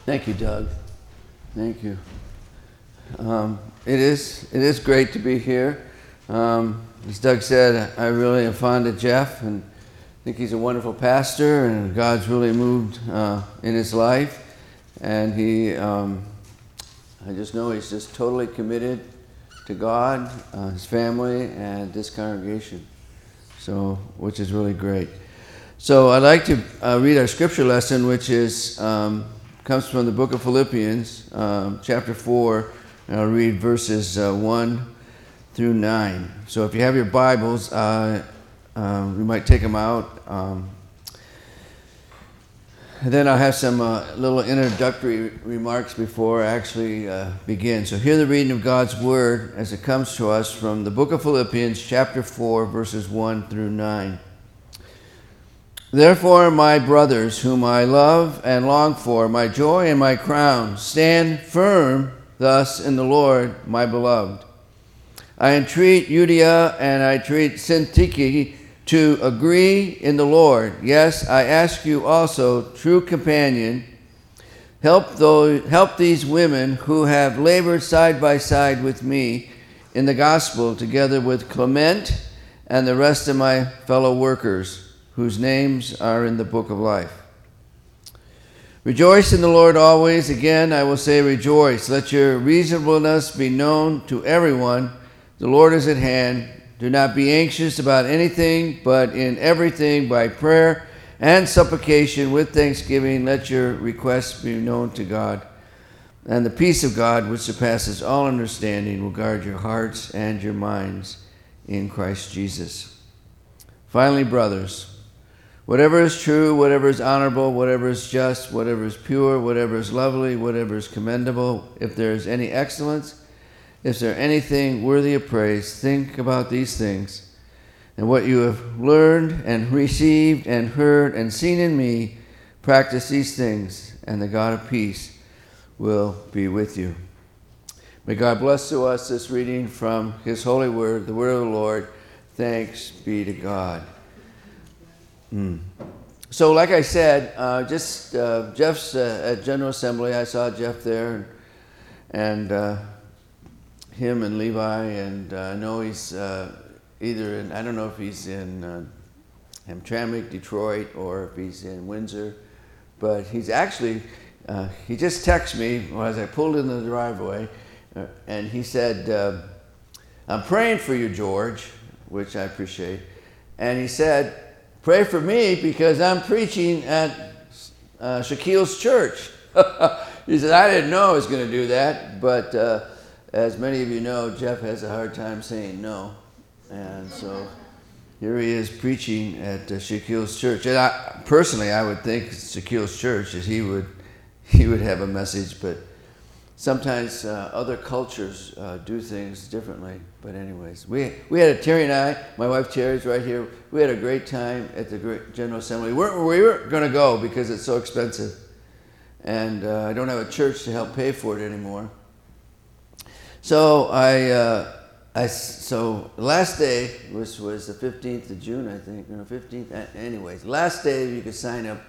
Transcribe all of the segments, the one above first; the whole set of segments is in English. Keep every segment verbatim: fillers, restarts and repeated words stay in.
Thank you, Doug. Thank you. Um, it is it is great to be here. Um, as Doug said, I really am fond of Jeff and think he's a wonderful pastor, and God's really moved uh, in his life. And he, um, I just know he's just totally committed to God, uh, his family, and this congregation. So, which is really great. So I'd like to uh, read our scripture lesson, which is um, comes from the book of Philippians, um, chapter four, and I'll read verses uh, one through nine. So if you have your Bibles, uh, uh, we might take them out. Um, and then I'll have some uh, little introductory remarks before I actually uh, begin. So hear the reading of God's Word as it comes to us from the book of Philippians, chapter four, verses one through nine. Therefore, my brothers, whom I love and long for, my joy and my crown, stand firm thus in the Lord, my beloved. I entreat Euodia and I entreat Syntyche to agree in the Lord. Yes, I ask you also, true companion, help those, help these women who have labored side by side with me in the gospel, together with Clement and the rest of my fellow workers, whose names are in the book of life. Rejoice in the Lord always. Again, I will say rejoice. Let your reasonableness be known to everyone. The Lord is at hand. Do not be anxious about anything, but in everything by prayer and supplication with thanksgiving, let your requests be known to God. And the peace of God, which surpasses all understanding, will guard your hearts and your minds in Christ Jesus. Finally, brothers, whatever is true, whatever is honorable, whatever is just, whatever is pure, whatever is lovely, whatever is commendable, if there is any excellence, if there is anything worthy of praise, think about these things. And what you have learned and received and heard and seen in me, practice these things, and the God of peace will be with you. May God bless to us this reading from his holy word, the word of the Lord. Thanks be to God. Mm. So like I said, uh, just uh, Jeff's uh, at General Assembly. I saw Jeff there, and uh, him and Levi, and uh, I know he's uh, either in, I don't know if he's in uh, Hamtramck, Detroit, or if he's in Windsor, but he's actually, uh, he just texted me as I pulled into the driveway, uh, and he said, uh, I'm praying for you, George, which I appreciate, and he said, pray for me because I'm preaching at uh, Shaquille's church. He said, I didn't know I was going to do that, but uh, as many of you know, Jeff has a hard time saying no. And so here he is preaching at uh, Shaquille's church. And I, personally, I would think Shaquille's church is he would he would have a message, but sometimes uh, other cultures uh, do things differently. But anyways, we we had a, Terry and I, my wife Terry's right here, we had a great time at the great General Assembly. We're, we were going to go because it's so expensive. And uh, I don't have a church to help pay for it anymore. So I, uh, I so last day, which was the fifteenth of June, I think, no, fifteenth, anyways, last day you could sign up.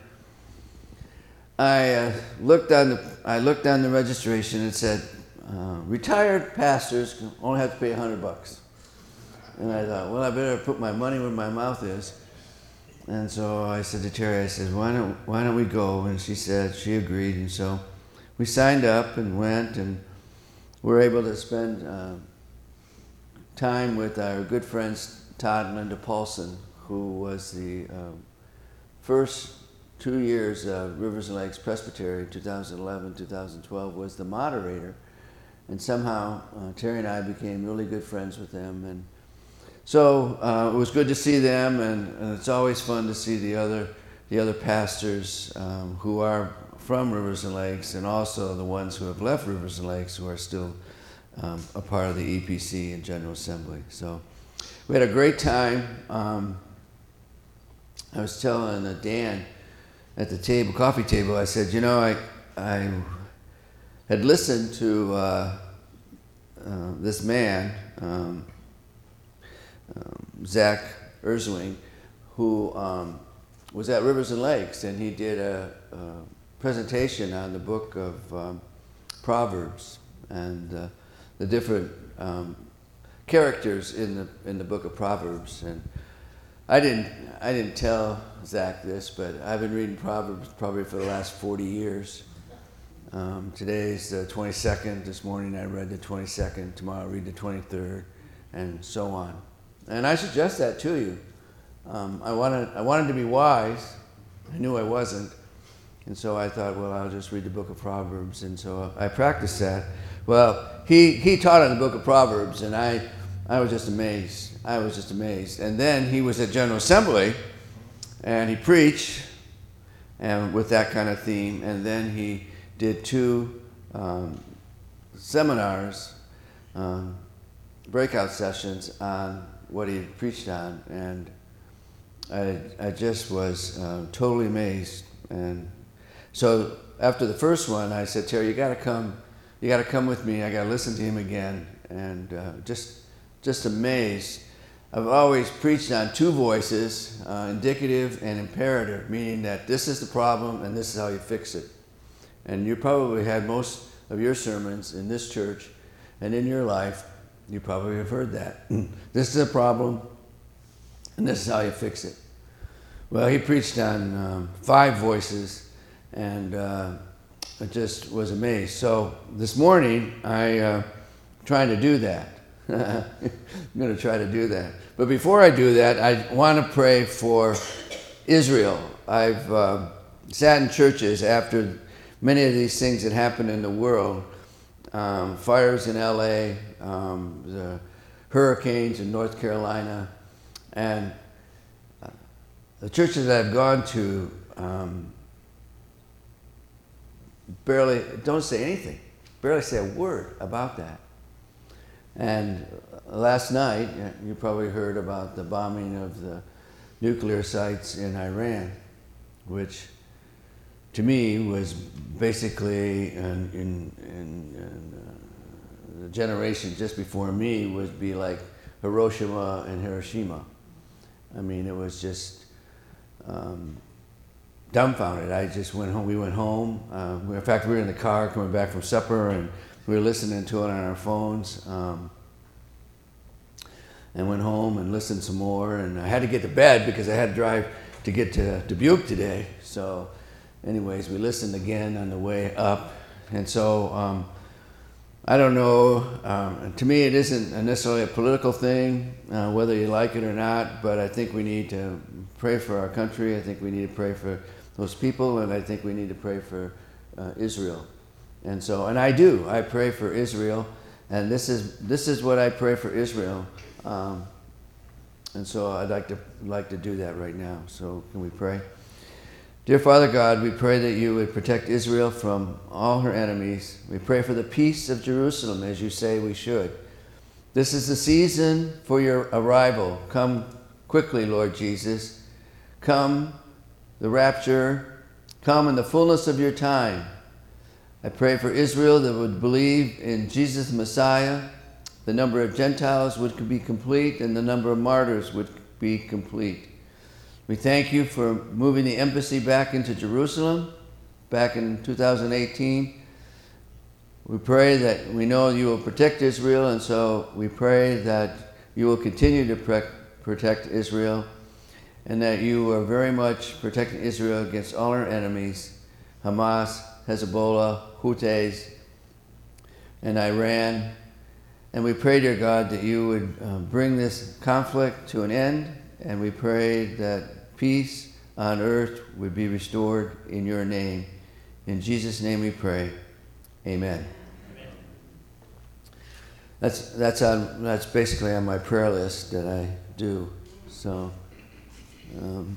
I uh, looked on the I looked on the registration. It said uh, retired pastors only have to pay a hundred bucks, and I thought, well, I better put my money where my mouth is. And so I said to Terry, I said, why don't why don't we go? And she said she agreed, and so we signed up and went, and we were able to spend uh, time with our good friends Todd and Linda Paulson, who was the uh, first. Two years, uh, Rivers and Lakes Presbytery, two thousand eleven, two thousand twelve, was the moderator. And somehow uh, Terry and I became really good friends with them. And so uh, it was good to see them, and, and it's always fun to see the other the other pastors um, who are from Rivers and Lakes, and also the ones who have left Rivers and Lakes who are still um, a part of the E P C and General Assembly. So we had a great time. Um, I was telling uh, Dan, at the table, coffee table, I said, you know, I I had listened to uh, uh, this man, um, um, Zach Erzwing, who um, was at Rivers and Lakes, and he did a, a presentation on the book of um, Proverbs and uh, the different um, characters in the in the book of Proverbs. And I didn't I didn't tell Zach this, but I've been reading Proverbs probably for the last forty years. Um, today's the twenty-second. This morning I read the twenty-second. Tomorrow I'll read the twenty-third, and so on. And I suggest that to you. Um, I wanted I wanted to be wise. I knew I wasn't. And so I thought, well, I'll just read the book of Proverbs. And so I practiced that. Well, he, he taught on the book of Proverbs, and I, I was just amazed. I was just amazed. And then he was at General Assembly, and he preached and with that kind of theme. And then he did two um, seminars, um, breakout sessions on what he preached on. And I, I just was uh, totally amazed. And so after the first one, I said, Terry, you got to come. You got to come with me. I got to listen to him again. And uh, just, just amazed. I've always preached on two voices, uh, indicative and imperative, meaning that this is the problem and this is how you fix it. And you probably had most of your sermons in this church and in your life. You probably have heard that. This is a problem and this is how you fix it. Well, he preached on um, five voices. And uh, I just was amazed. So this morning, I uh, trying to do that. I'm going to try to do that. But before I do that, I want to pray for Israel. I've uh, sat in churches after many of these things that happen in the world. Um, fires in L A, um, the hurricanes in North Carolina. And uh, the churches that I've gone to, um, barely, don't say anything, barely say a word about that. And last night, you probably heard about the bombing of the nuclear sites in Iran, which to me was basically, in, in, in, in uh, the generation just before me, would be like Hiroshima and Hiroshima. I mean, it was just um, dumbfounded. I just went home. We went home. Uh, we, in fact, we were in the car coming back from supper, and we were listening to it on our phones. Um, and went home and listened some more. And I had to get to bed because I had to drive to get to Dubuque today. So, anyways, we listened again on the way up. And so, um, I don't know. Um, to me, it isn't necessarily a political thing, uh, whether you like it or not. But I think we need to pray for our country. I think we need to pray for those people, and I think we need to pray for uh, Israel. And so, and I do. I pray for Israel, and this is this is what I pray for Israel. Um, and so, I'd like to like to do that right now. So, can we pray? Dear Father God, we pray that you would protect Israel from all her enemies. We pray for the peace of Jerusalem, as you say we should. This is the season for your arrival. Come quickly, Lord Jesus. Come, the rapture. Come in the fullness of your time. I pray for Israel that would believe in Jesus the Messiah. The number of Gentiles would be complete, and the number of martyrs would be complete. We thank you for moving the embassy back into Jerusalem back in two thousand eighteen. We pray that we know you will protect Israel, and so we pray that you will continue to pre- protect Israel, and that you are very much protecting Israel against all our enemies, Hamas, Hezbollah, Houthis, and Iran. And we pray, dear God, that you would uh, bring this conflict to an end, and we pray that peace on earth would be restored in your name. In Jesus' name we pray. Amen. Amen. That's that's on that's basically on my prayer list that I do. So um,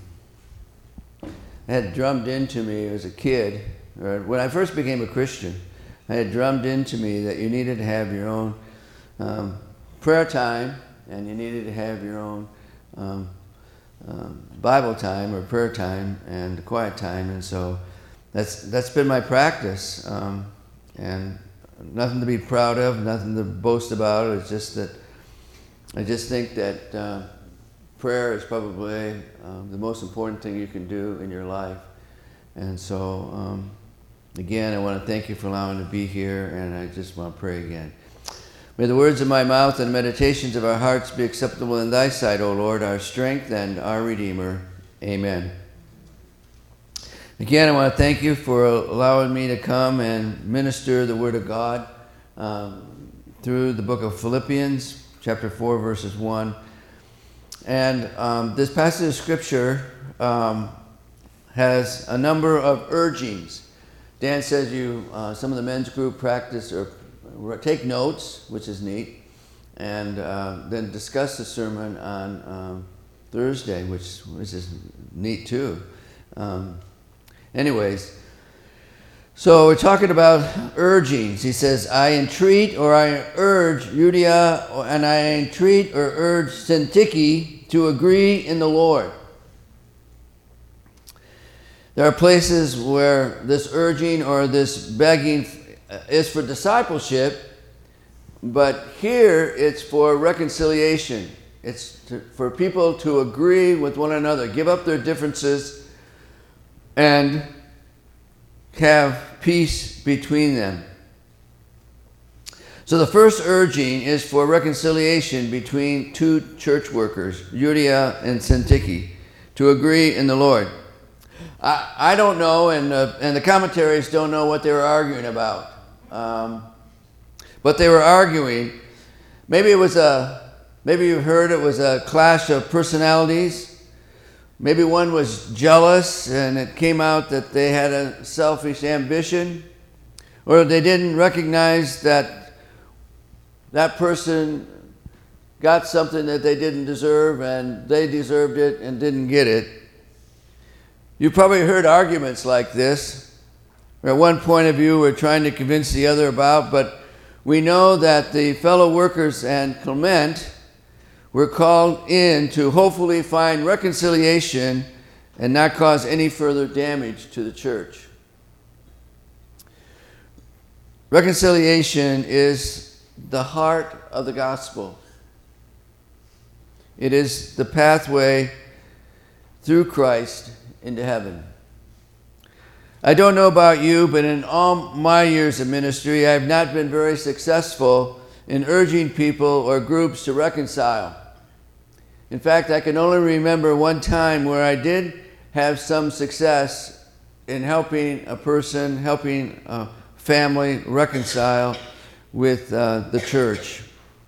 I had drummed into me as a kid, or when I first became a Christian, I had drummed into me that you needed to have your own um, prayer time, and you needed to have your own um, um, Bible time or prayer time and quiet time, and so that's that's been my practice, um, and nothing to be proud of, nothing to boast about. It's just that I just think that uh, prayer is probably um, the most important thing you can do in your life, and so um, Again, I want to thank you for allowing me to be here, and I just want to pray again. May the words of my mouth and the meditations of our hearts be acceptable in thy sight, O Lord, our strength and our Redeemer. Amen. Again, I want to thank you for allowing me to come and minister the Word of God um, through the book of Philippians, chapter four, verses one. And um, this passage of Scripture um, has a number of urgings. Dan says you, uh, some of the men's group practice or take notes, which is neat, and uh, then discuss the sermon on um, Thursday, which, which is neat too. Um, anyways, so we're talking about urgings. He says, I entreat or I urge Euodia and I entreat or urge Syntyche to agree in the Lord. There are places where this urging or this begging is for discipleship, but here it's for reconciliation. It's to, for people to agree with one another, give up their differences, and have peace between them. So the first urging is for reconciliation between two church workers, Euodia and Syntyche, to agree in the Lord. I, I don't know, and, uh, and the commentaries don't know what they were arguing about. Um, but they were arguing. Maybe it was a, maybe you heard it was a clash of personalities. Maybe one was jealous and it came out that they had a selfish ambition, or they didn't recognize that that person got something that they didn't deserve and they deserved it and didn't get it. You probably heard arguments like this. At one point of view, we're trying to convince the other about, but we know that the fellow workers and Clement were called in to hopefully find reconciliation and not cause any further damage to the church. Reconciliation is the heart of the gospel. It is the pathway through Christ into heaven. I don't know about you, but in all my years of ministry, I have not been very successful in urging people or groups to reconcile. In fact, I can only remember one time where I did have some success in helping a person, helping a family reconcile with uh, the church.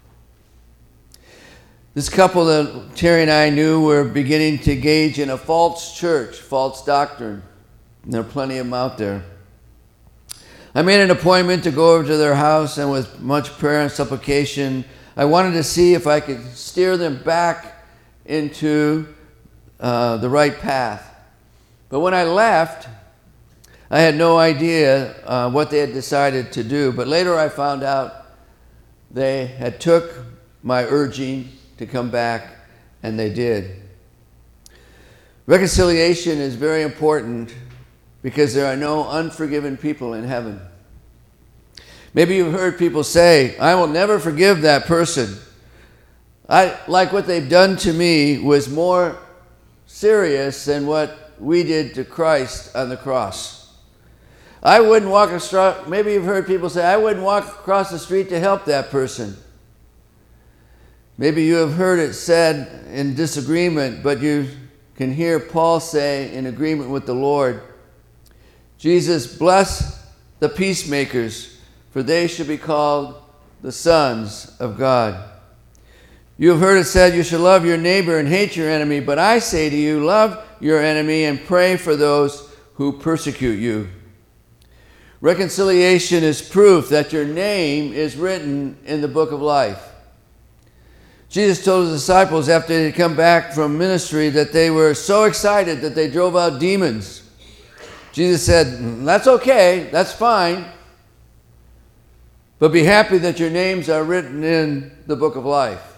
This couple that Terry and I knew were beginning to engage in a false church, false doctrine. And there are plenty of them out there. I made an appointment to go over to their house, and with much prayer and supplication, I wanted to see if I could steer them back into uh, the right path. But when I left, I had no idea uh, what they had decided to do. But later I found out they had took my urging to come back, and they did. Reconciliation is very important because there are no unforgiven people in heaven. Maybe you've heard people say, I will never forgive that person. I like what they've done to me was more serious than what we did to Christ on the cross. I wouldn't walk across, maybe you've heard people say, I wouldn't walk across the street to help that person. Maybe you have heard it said in disagreement, but you can hear Paul say in agreement with the Lord, Jesus, bless the peacemakers, for they should be called the sons of God. You have heard it said, you should love your neighbor and hate your enemy, but I say to you, love your enemy and pray for those who persecute you. Reconciliation is proof that your name is written in the book of life. Jesus told his disciples after they had come back from ministry that they were so excited that they drove out demons. Jesus said, that's okay, that's fine, but be happy that your names are written in the book of life.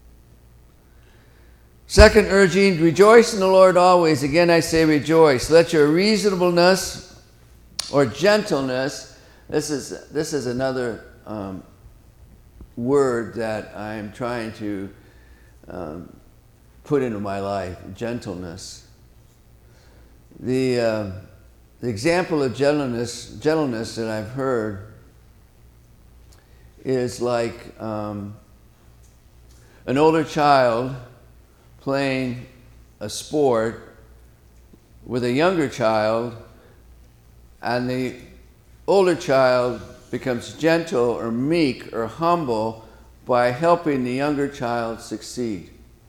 Second urging, rejoice in the Lord always. Again, I say rejoice. Let your reasonableness or gentleness, this is, this is another um, word that I'm trying to um, put into my life, gentleness. The... Uh, the example of gentleness, gentleness that I've heard is like um, an older child playing a sport with a younger child, and the older child becomes gentle or meek or humble by helping the younger child succeed.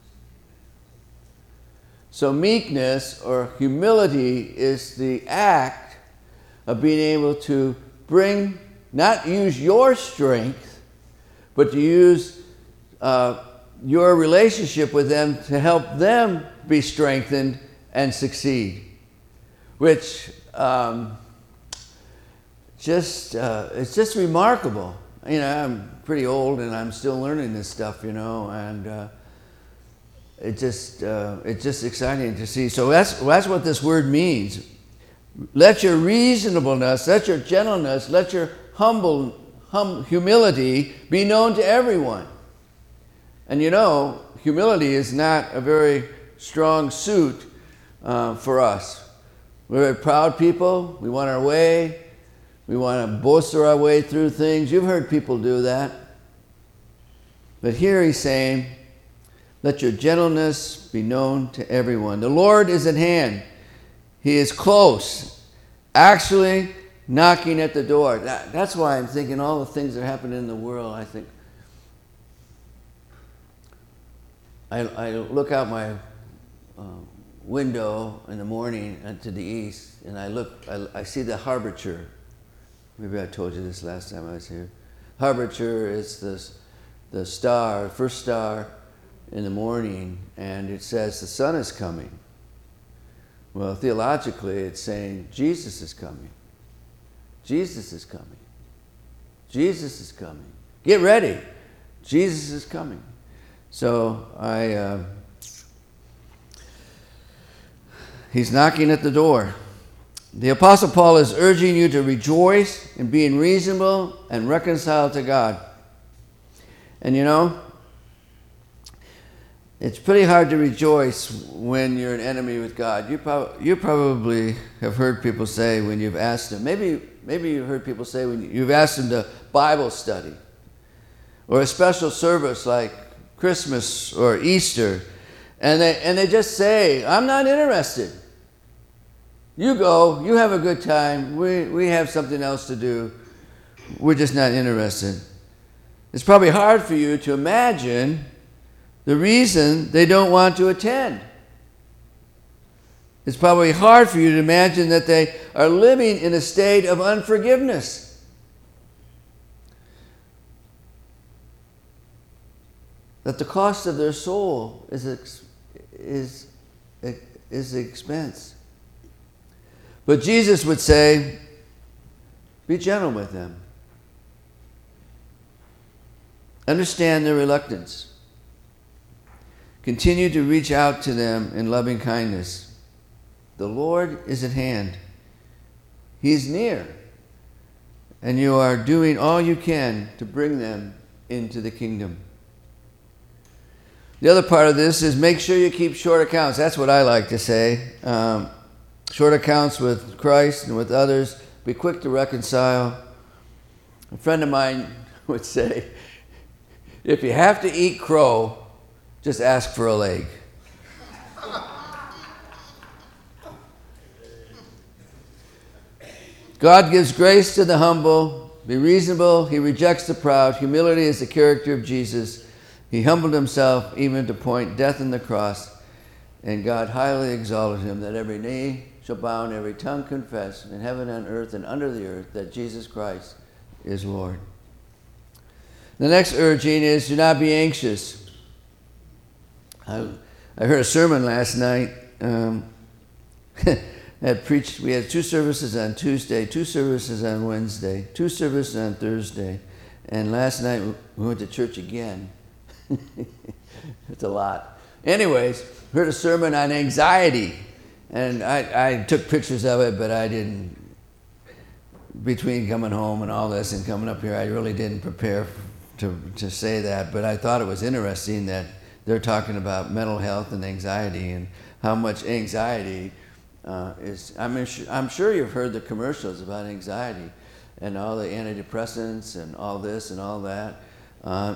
So meekness or humility is the act of being able to bring, not use your strength, but to use uh, your relationship with them to help them be strengthened and succeed. Which um, just, uh, it's just remarkable. You know, I'm pretty old and I'm still learning this stuff, you know, and uh, it just, uh, it's just exciting to see. So that's, that's what this word means. Let your reasonableness, let your gentleness, let your humble hum, humility be known to everyone. And you know, humility is not a very strong suit uh, for us. We're a proud people. We want our way. We want to bolster our way through things. You've heard people do that. But here he's saying, let your gentleness be known to everyone. The Lord is at hand. He is close, actually knocking at the door. That, that's why I'm thinking all the things that happen in the world. I think, I, I look out my uh, window in the morning and to the east, and I look, I, I see the Harbinger. Maybe I told you this last time I was here. Harbinger is the, the star, first star in the morning, and it says the sun is coming. Well, theologically, it's saying Jesus is coming. Jesus is coming. Jesus is coming. Get ready. Jesus is coming. So I, uh, he's knocking at the door. The Apostle Paul is urging you to rejoice in being reasonable and reconciled to God. And you know, it's pretty hard to rejoice when you're an enemy with God. You, prob- you probably have heard people say when you've asked them, maybe, maybe you've heard people say when you've asked them to Bible study or a special service like Christmas or Easter, and they, and they just say, I'm not interested. You go, you have a good time, we, we have something else to do, we're just not interested. It's probably hard for you to imagine the reason they don't want to attend. It's probably hard for you to imagine that they are living in a state of unforgiveness. That the cost of their soul is, is, is the expense. But Jesus would say, be gentle with them. Understand their reluctance. Continue to reach out to them in loving kindness. The Lord is at hand. He is near. And you are doing all you can to bring them into the kingdom. The other part of this is make sure you keep short accounts. That's what I like to say. Um, short accounts with Christ and with others. Be quick to reconcile. A friend of mine would say, if you have to eat crow, just ask for a leg. God gives grace to the humble. Be reasonable. He rejects the proud. Humility is the character of Jesus. He humbled himself even to point death on the cross. And God highly exalted him, that every knee shall bow and every tongue confess in heaven and earth and under the earth that Jesus Christ is Lord. The next urging is do not be anxious. I, I heard a sermon last night. Um, had preached. We had two services on Tuesday, two services on Wednesday, two services on Thursday, and last night we went to church again. It's a lot. Anyways, heard a sermon on anxiety, and I, I took pictures of it, but I didn't. Between coming home and all this and coming up here, I really didn't prepare to to say that. But I thought it was interesting that they're talking about mental health and anxiety and how much anxiety uh, is, I'm, sure, I'm sure you've heard the commercials about anxiety and all the antidepressants and all this and all that. Uh,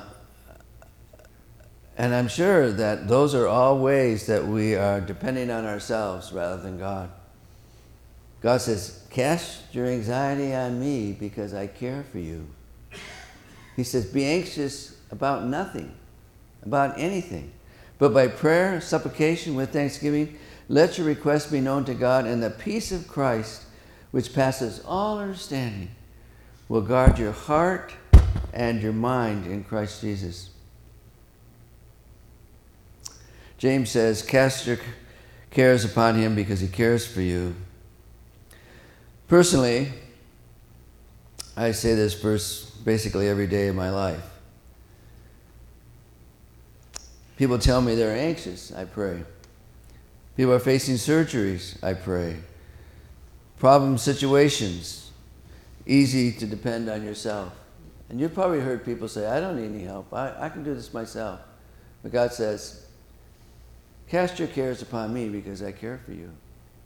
and I'm sure that those are all ways that we are depending on ourselves rather than God. God says, cast your anxiety on me because I care for you. He says, be anxious about nothing, about anything. But by prayer, supplication, with thanksgiving, let your requests be known to God, and the peace of Christ, which passes all understanding, will guard your heart and your mind in Christ Jesus. James says, cast your cares upon him because he cares for you. Personally, I say this verse basically every day of my life. People tell me they're anxious, I pray. People are facing surgeries, I pray. Problem situations, easy to depend on yourself. And you've probably heard people say, I don't need any help. I, I can do this myself. But God says, cast your cares upon me because I care for you.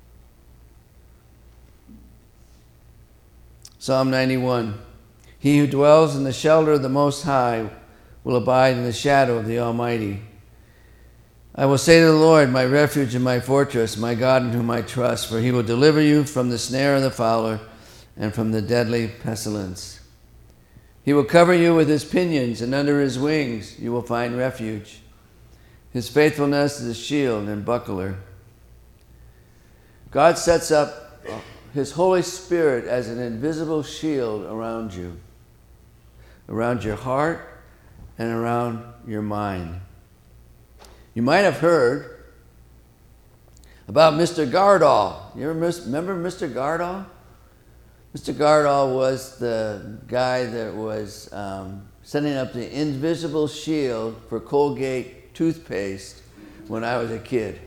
Psalm ninety-one, he who dwells in the shelter of the Most High will abide in the shadow of the Almighty. I will say to the Lord, my refuge and my fortress, my God in whom I trust, for he will deliver you from the snare of the fowler and from the deadly pestilence. He will cover you with his pinions, and under his wings you will find refuge. His faithfulness is a shield and buckler. God sets up his Holy Spirit as an invisible shield around you, around your heart and around your mind. You might have heard about Mister Gardall. You ever remember Mister Gardall? Mister Gardall was the guy that was um, setting up the invisible shield for Colgate toothpaste when I was a kid.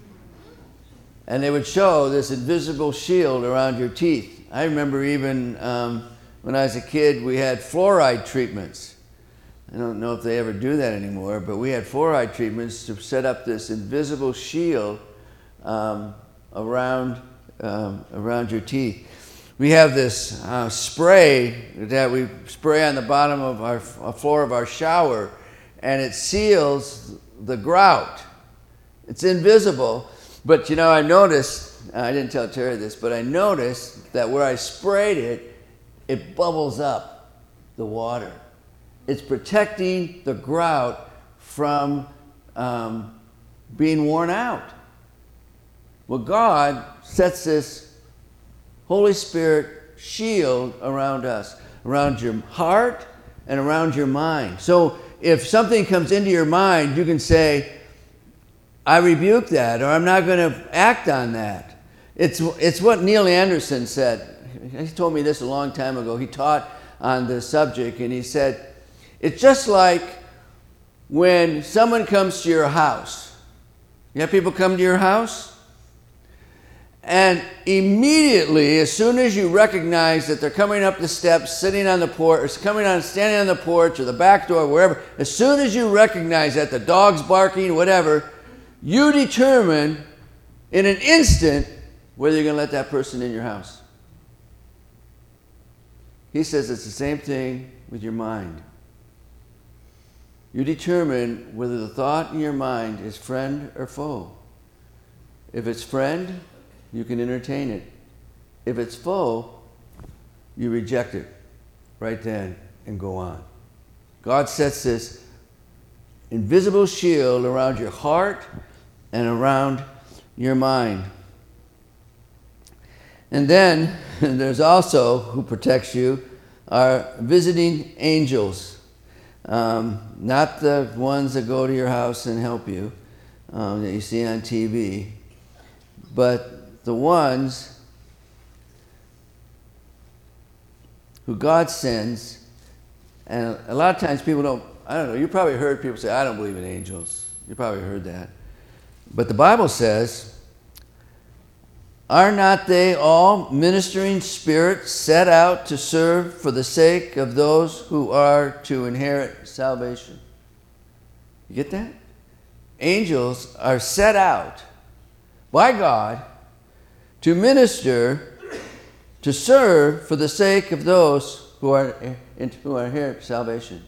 And they would show this invisible shield around your teeth. I remember even um, when I was a kid, we had fluoride treatments. I don't know if they ever do that anymore, but we had fluoride treatments to set up this invisible shield um, around, um, around your teeth. We have this uh, spray that we spray on the bottom of our uh, floor of our shower, and it seals the grout. It's invisible. But, you know, I noticed, I didn't tell Terry this, but I noticed that where I sprayed it, it bubbles up the water. It's protecting the grout from um, being worn out. Well, God sets this Holy Spirit shield around us, around your heart and around your mind. So if something comes into your mind, you can say, I rebuke that, or I'm not going to act on that. It's, it's what Neil Anderson said. He told me this a long time ago. He taught on this subject, and he said, it's just like when someone comes to your house. You have people come to your house, and immediately, as soon as you recognize that they're coming up the steps, sitting on the porch, or coming on, standing on the porch, or the back door, wherever, as soon as you recognize that the dog's barking, whatever, you determine in an instant whether you're going to let that person in your house. He says it's the same thing with your mind. You determine whether the thought in your mind is friend or foe. If it's friend, you can entertain it. If it's foe, you reject it right then and go on. God sets this invisible shield around your heart and around your mind. And then there's also, who protects you, are visiting angels. Um, not the ones that go to your house and help you, um, that you see on T V, but the ones who God sends. And a lot of times people don't, I don't know, you probably heard people say, I don't believe in angels. You probably heard that. But the Bible says, are not they all ministering spirits set out to serve for the sake of those who are to inherit salvation? You get that? Angels are set out by God to minister, to serve for the sake of those who are, who are here at salvation.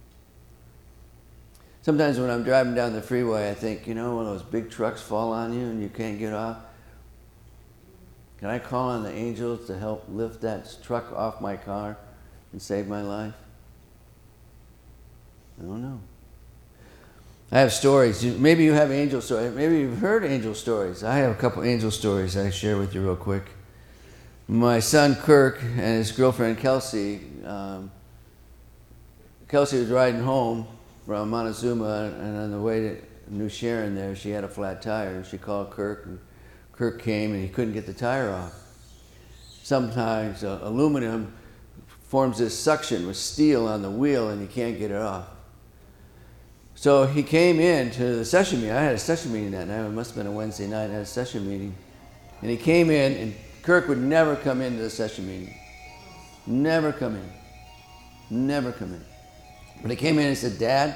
Sometimes when I'm driving down the freeway, I think, you know, when those big trucks fall on you and you can't get off, can I call on the angels to help lift that truck off my car and save my life? I don't know. I have stories. Maybe you have angel stories. Maybe you've heard angel stories. I have a couple angel stories I share with you real quick. My son Kirk and his girlfriend Kelsey, um, Kelsey was riding home from Montezuma, and on the way to New Sharon there, she had a flat tire. She called Kirk, and Kirk came, and he couldn't get the tire off. Sometimes uh, aluminum forms this suction with steel on the wheel, and you can't get it off. So he came in to the session meeting. I had a session meeting that night. It must have been a Wednesday night. I had a session meeting. And he came in, and Kirk would never come into the session meeting. Never come in. Never come in. But he came in and said, Dad,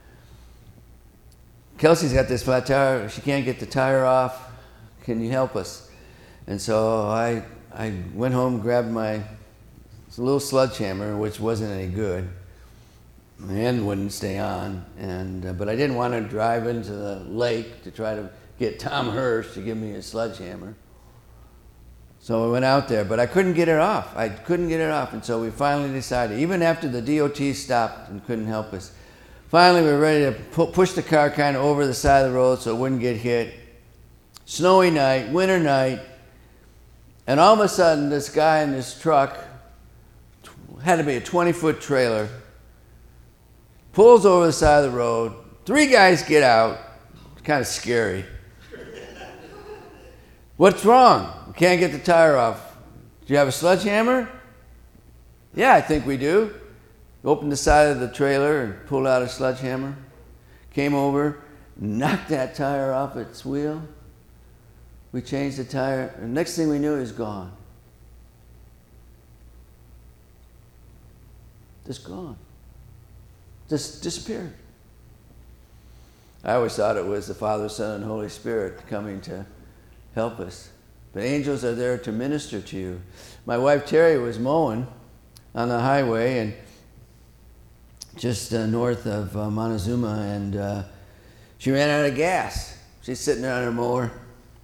Kelsey's got this flat tire. She can't get the tire off. Can you help us? And so I I went home, grabbed my little sledgehammer, which wasn't any good. The end wouldn't stay on, and uh, but I didn't want to drive into the lake to try to get Tom Hirsch to give me a sledgehammer. So I went out there, but I couldn't get it off. I couldn't get it off, and so we finally decided, even after the D O T stopped and couldn't help us, finally we were ready to pu- push the car kind of over the side of the road so it wouldn't get hit. Snowy night, winter night, and all of a sudden this guy in this truck, had to be a twenty-foot trailer, pulls over the side of the road. Three guys get out. It's kind of scary. What's wrong? We can't get the tire off. Do you have a sledgehammer? Yeah, I think we do. Opened the side of the trailer and pulled out a sledgehammer. Came over, knocked that tire off its wheel. We changed the tire. The next thing we knew, it was gone. Just gone. Just disappeared. I always thought it was the Father, Son, and Holy Spirit coming to help us. But angels are there to minister to you. My wife Terry was mowing on the highway and just uh, north of uh, Montezuma, and uh, she ran out of gas. She's sitting there on her mower.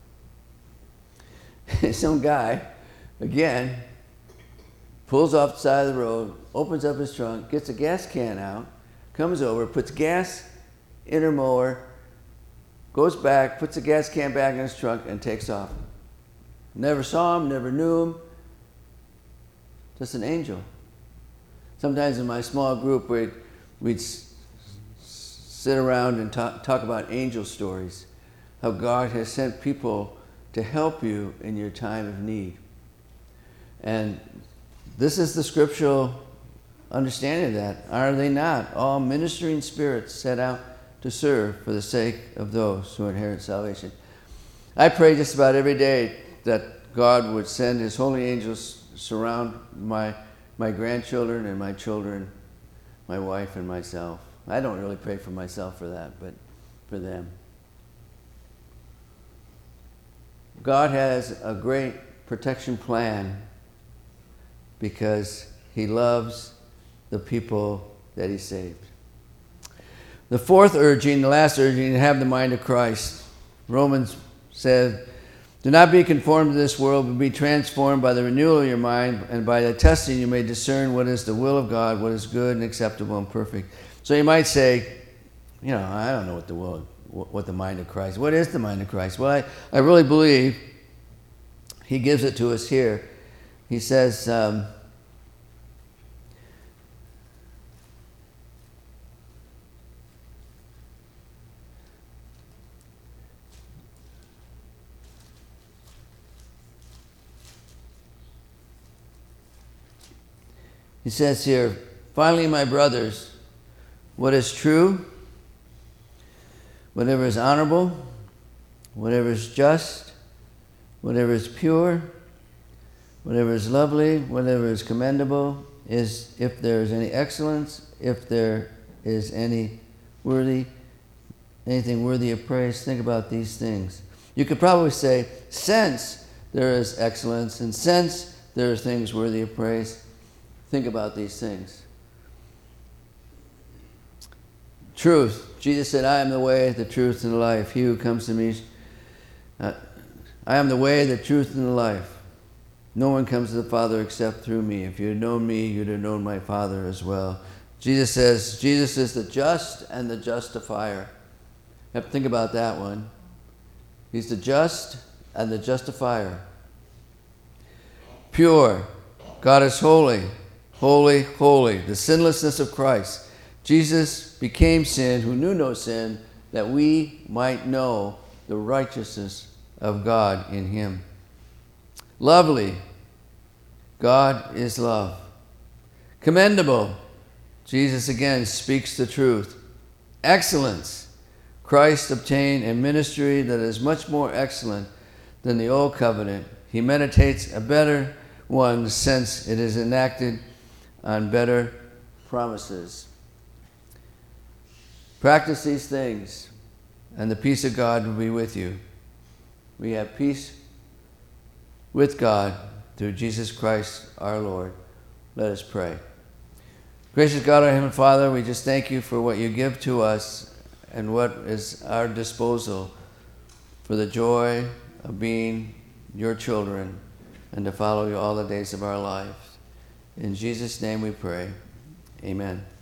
Some guy, again, pulls off the side of the road, opens up his trunk, gets a gas can out, comes over, puts gas in her mower, goes back, puts the gas can back in his trunk, and takes off. Never saw him, never knew him. Just an angel. Sometimes in my small group, we'd, we'd s- sit around and talk, talk about angel stories, how God has sent people to help you in your time of need. And this is the scriptural understanding of that. Are they not all ministering spirits set out to serve for the sake of those who inherit salvation? I pray just about every day that God would send his holy angels to surround my my grandchildren and my children, my wife and myself. I don't really pray for myself for that, but for them. God has a great protection plan because he loves the people that he saved. The fourth urging, the last urging, to have the mind of Christ. Romans said, do not be conformed to this world, but be transformed by the renewal of your mind, and by the testing you may discern what is the will of God, what is good and acceptable and perfect. So you might say, you know, I don't know what the will, what the mind of Christ. What is the mind of Christ? Well, I, I really believe he gives it to us here. He says, um, He says here, finally, my brothers, what is true, whatever is honorable, whatever is just, whatever is pure, whatever is lovely, whatever is commendable, is if there is any excellence, if there is any worthy, anything worthy of praise, think about these things. You could probably say, since there is excellence, and since there are things worthy of praise, think about these things. Truth. Jesus said, I am the way, the truth, and the life. He who comes to me, uh, I am the way, the truth, and the life. No one comes to the Father except through me. If you had known me, you'd have known my Father as well. Jesus says, Jesus is the just and the justifier. You have to think about that one. He's the just and the justifier. Pure. God is holy, holy, holy. The sinlessness of Christ. Jesus became sin who knew no sin, that we might know the righteousness of God in him. Lovely. God is love. Commendable. Jesus again speaks the truth. Excellence. Christ obtained a ministry that is much more excellent than the old covenant. He meditates a better one since it is enacted on better promises. Practice these things, and the peace of God will be with you. We have peace with God through Jesus Christ our Lord. Let us pray. Gracious God, our Heavenly Father, we just thank you for what you give to us and what is our disposal for the joy of being your children and to follow you all the days of our lives. In Jesus' name we pray. Amen.